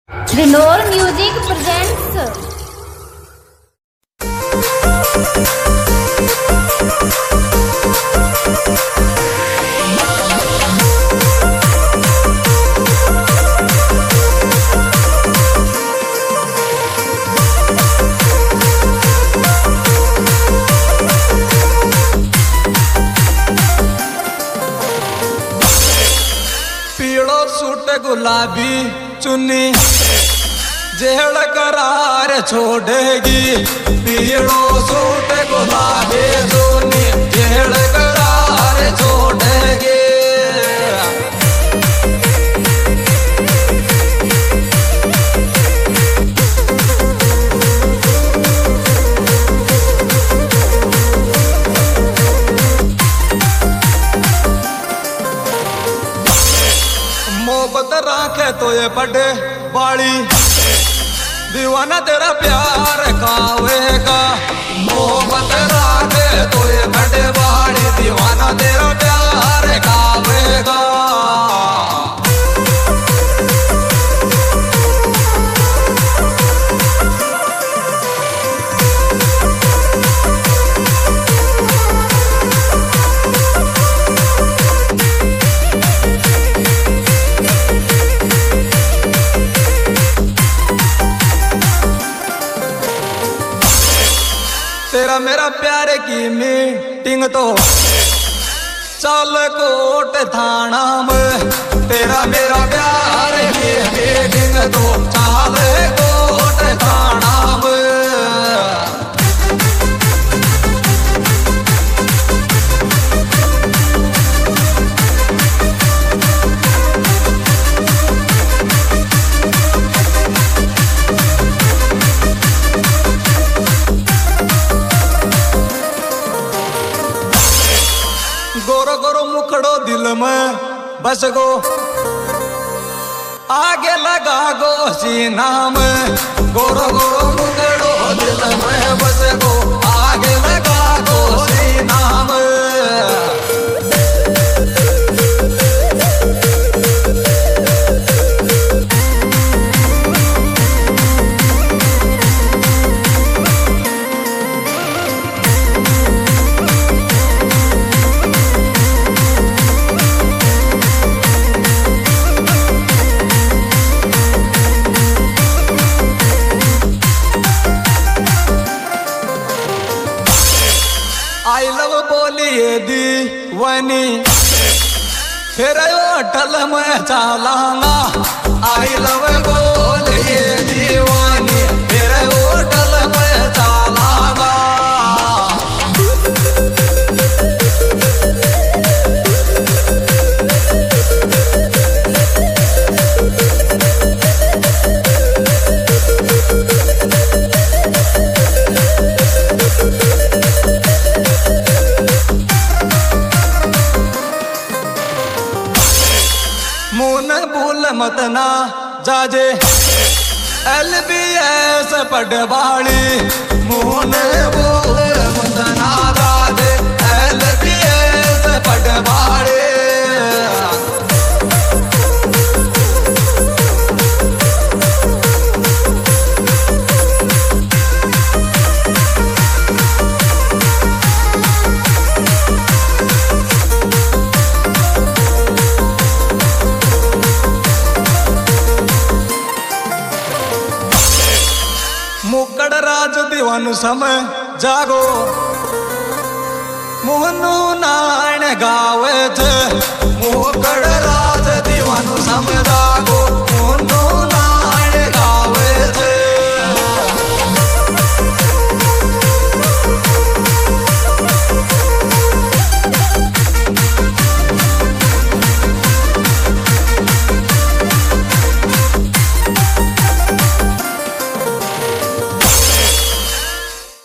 Vinor Music presents पीड़ो suit गुलाबी चुन्नी जेड़ करार छोड़ेगी। पीड़ो सूट गुलाबी चुन्नी जेड़ करार छोड़ेगी। मोहब्बत राखे तो ये बड़े बाड़ी दीवाना तेरा प्यार खावेगा। मोहब्बत राखे तो ये बड़े बाड़ी दीवाना तेरा प्यार खावेगा। तेरा मेरा प्यार की मीटिंग तो चल कोट थाना में। तेरा मेरा प्यार की मीटिंग तो चल कोट थाना में। गोरो गोरो मुखड़ो दिल में बस गो आगे लगा गो सीना में। गोरो गोरो मुखड़ो दिल में बस गो आगे लगा गो सीना में। आई लव बोलिए दीवानी फिर होटल में चलाना। आई लव बोलिए दीवानी फिर होटल में चलाना। मुन भूल मत ना जाजे LBS पटवाड़ी। मुन भूल मत ना जाजे LBS पटवाड़ी। मुकड़ राज दीवान समय जागो मोहनु नारायण गावे थे। मुकड़